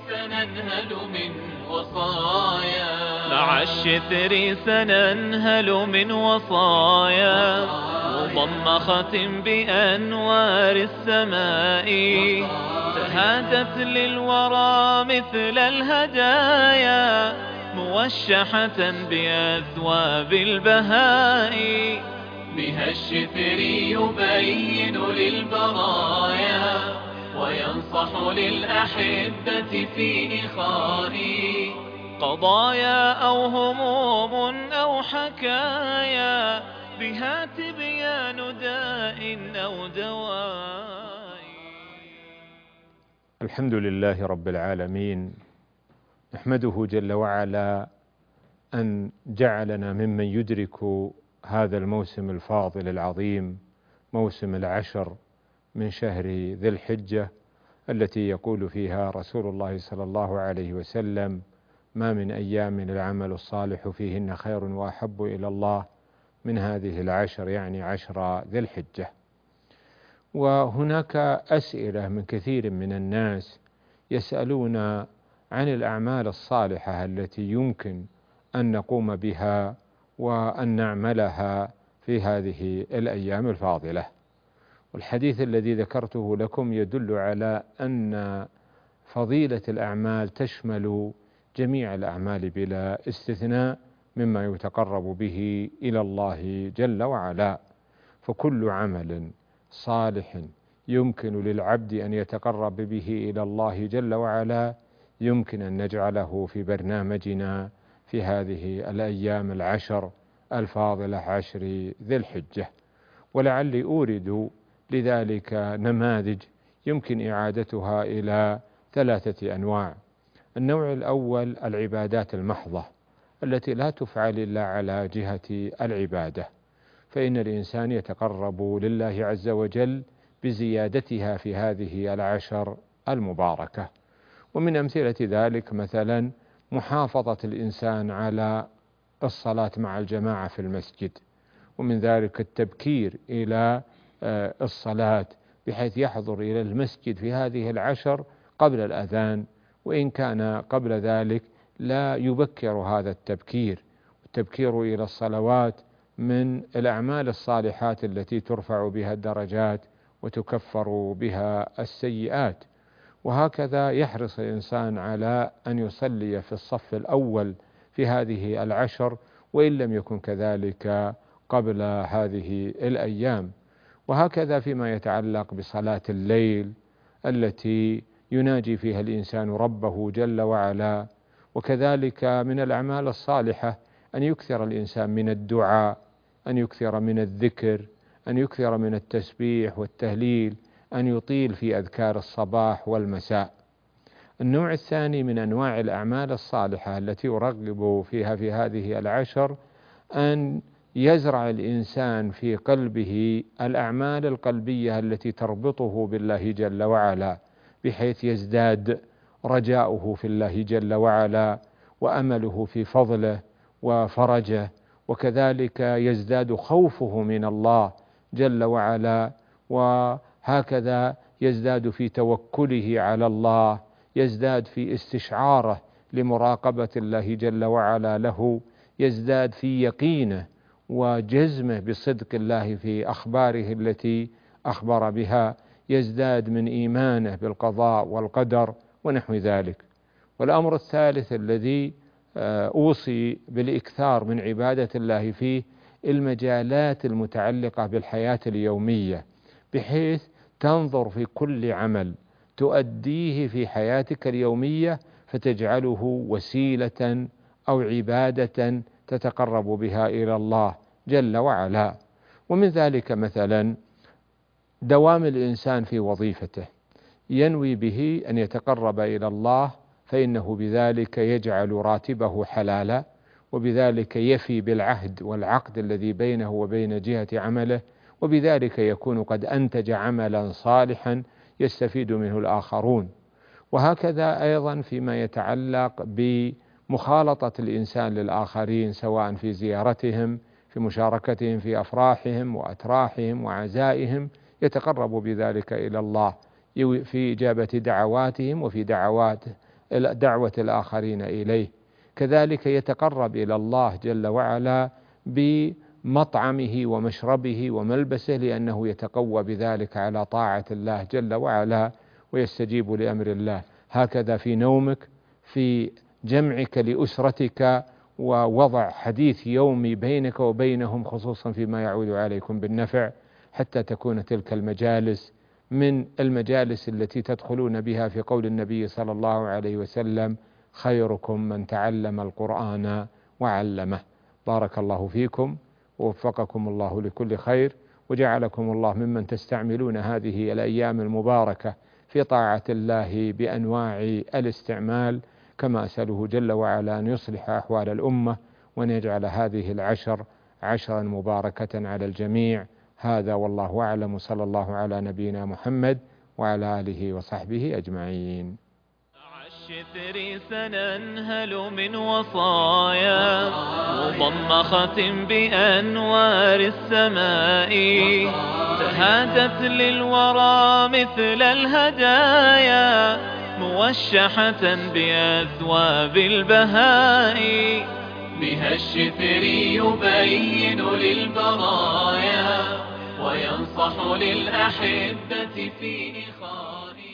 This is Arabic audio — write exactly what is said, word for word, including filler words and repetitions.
سننهل من وصايا مع الشتر سننهل من وصايا مضمخة بأنوار السماء تهادت للورى مثل الهدايا موشحة بأثواب البهاء بها الشتر يبين للبرايا وينصح للأحبة في إخائي قضايا أو هموم أو حكايا بها تبيان داء أو دواء. الحمد لله رب العالمين، نحمده جل وعلا أن جعلنا ممن يدرك هذا الموسم الفاضل العظيم، موسم العشر من شهر ذي الحجة، التي يقول فيها رسول الله صلى الله عليه وسلم: ما من أيام العمل الصالح فيهن خير وأحب إلى الله من هذه العشر، يعني عشر ذي الحجة. وهناك أسئلة من كثير من الناس يسألون عن الأعمال الصالحة التي يمكن أن نقوم بها وأن نعملها في هذه الأيام الفاضلة. والحديث الذي ذكرته لكم يدل على أن فضيلة الأعمال تشمل جميع الأعمال بلا استثناء مما يتقرب به إلى الله جل وعلا، فكل عمل صالح يمكن للعبد أن يتقرب به إلى الله جل وعلا يمكن أن نجعله في برنامجنا في هذه الأيام العشر الفاضلة، عشر ذي الحجة. ولعلي أورد لذلك نماذج يمكن إعادتها إلى ثلاثة أنواع. النوع الأول العبادات المحضة التي لا تفعل إلا على جهة العبادة، فإن الإنسان يتقرب لله عز وجل بزيادتها في هذه العشر المباركة. ومن أمثلة ذلك مثلا محافظة الإنسان على الصلاة مع الجماعة في المسجد، ومن ذلك التبكير إلى الصلاة بحيث يحضر إلى المسجد في هذه العشر قبل الأذان، وإن كان قبل ذلك لا يبكر هذا التبكير. التبكير إلى الصلوات من الأعمال الصالحات التي ترفع بها الدرجات وتكفر بها السيئات. وهكذا يحرص الإنسان على أن يصلي في الصف الأول في هذه العشر وإن لم يكن كذلك قبل هذه الأيام. وهكذا فيما يتعلق بصلاة الليل التي يناجي فيها الإنسان ربه جل وعلا. وكذلك من الأعمال الصالحة أن يكثر الإنسان من الدعاء، أن يكثر من الذكر، أن يكثر من التسبيح والتهليل، أن يطيل في أذكار الصباح والمساء. النوع الثاني من أنواع الأعمال الصالحة التي أرغب فيها في هذه العشر أن يزرع الإنسان في قلبه الأعمال القلبية التي تربطه بالله جل وعلا، بحيث يزداد رجاؤه في الله جل وعلا وأمله في فضله وفرجه، وكذلك يزداد خوفه من الله جل وعلا، وهكذا يزداد في توكله على الله، يزداد في استشعاره لمراقبة الله جل وعلا له، يزداد في يقينه وجزمه بصدق الله في أخباره التي أخبر بها، يزداد من إيمانه بالقضاء والقدر ونحو ذلك. والأمر الثالث الذي أوصي بالإكثار من عبادة الله فيه المجالات المتعلقة بالحياة اليومية، بحيث تنظر في كل عمل تؤديه في حياتك اليومية فتجعله وسيلة أو عبادة تتقرب بها إلى الله جل وعلا. ومن ذلك مثلا دوام الإنسان في وظيفته، ينوي به أن يتقرب إلى الله، فإنه بذلك يجعل راتبه حلالا، وبذلك يفي بالعهد والعقد الذي بينه وبين جهة عمله، وبذلك يكون قد أنتج عملا صالحا يستفيد منه الآخرون. وهكذا أيضا فيما يتعلق بمخالطة الإنسان للآخرين، سواء في زيارتهم، في مشاركتهم في أفراحهم وأتراحهم وعزائهم، يتقرب بذلك إلى الله في إجابة دعواتهم وفي دعوات دعوة الآخرين إليه. كذلك يتقرب إلى الله جل وعلا بمطعمه ومشربه وملبسه، لأنه يتقوى بذلك على طاعة الله جل وعلا ويستجيب لأمر الله. هكذا في نومك، في جمعك لأسرتك ووضع حديث يومي بينك وبينهم، خصوصا فيما يعود عليكم بالنفع، حتى تكون تلك المجالس من المجالس التي تدخلون بها في قول النبي صلى الله عليه وسلم: خيركم من تعلم القرآن وعلمه. بارك الله فيكم ووفقكم الله لكل خير، وجعلكم الله ممن تستعملون هذه الأيام المباركة في طاعة الله بأنواع الاستعمال، كما أسأله جل وعلا أن يصلح أحوال الأمة وأن يجعل هذه العشر عشرا مباركة على الجميع. هذا والله أعلم، صلى الله على نبينا محمد وعلى آله وصحبه أجمعين. الشتر سننهل من وصايا مضمخة بأنوار السماء، تهادت للورى مثل الهدايا موشحة بأثواب البهاء. بها الشتر يبين للبرايا وينصح للأحبة في إخاء.